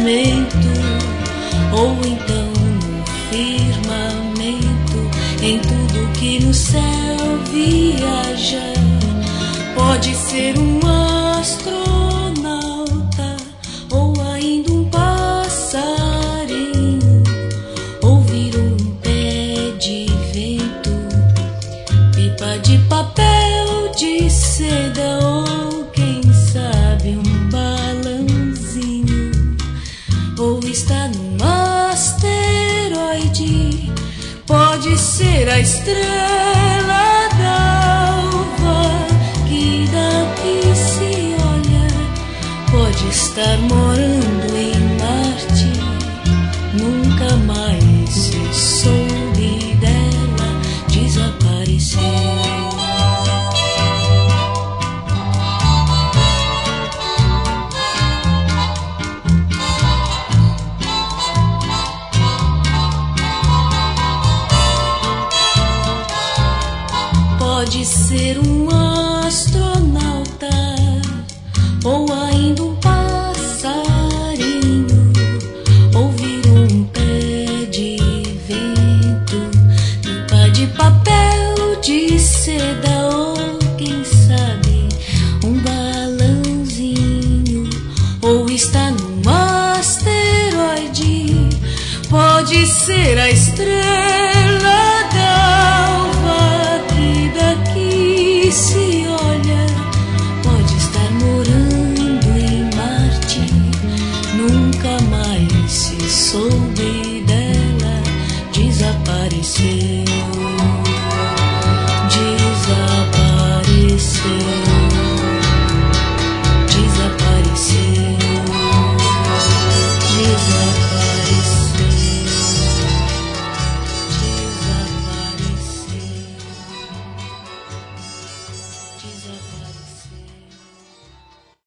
pensamento, ou então no firmamento, em tudo que no céu viaja. Pode ser um astronauta, ou ainda um passarinho, ouvir um pé de vento, pipa de papel de seda, ou quem sabe um balãozinho, ou está num asteroide. Pode ser a estrela d'alva que daqui se olha, pode estar morando em Marte, nunca mais se soube dela, desapareceu. Pode ser um astronauta, ou ainda um passarinho, ouvir um pé de vento, pipa de papel de seda, ou quem sabe um balãozinho, ou está num asteroide. Pode ser a estrela d'alva que daqui se olha, pode estar morando em Marte, nunca mais se soube dela, desapareceu.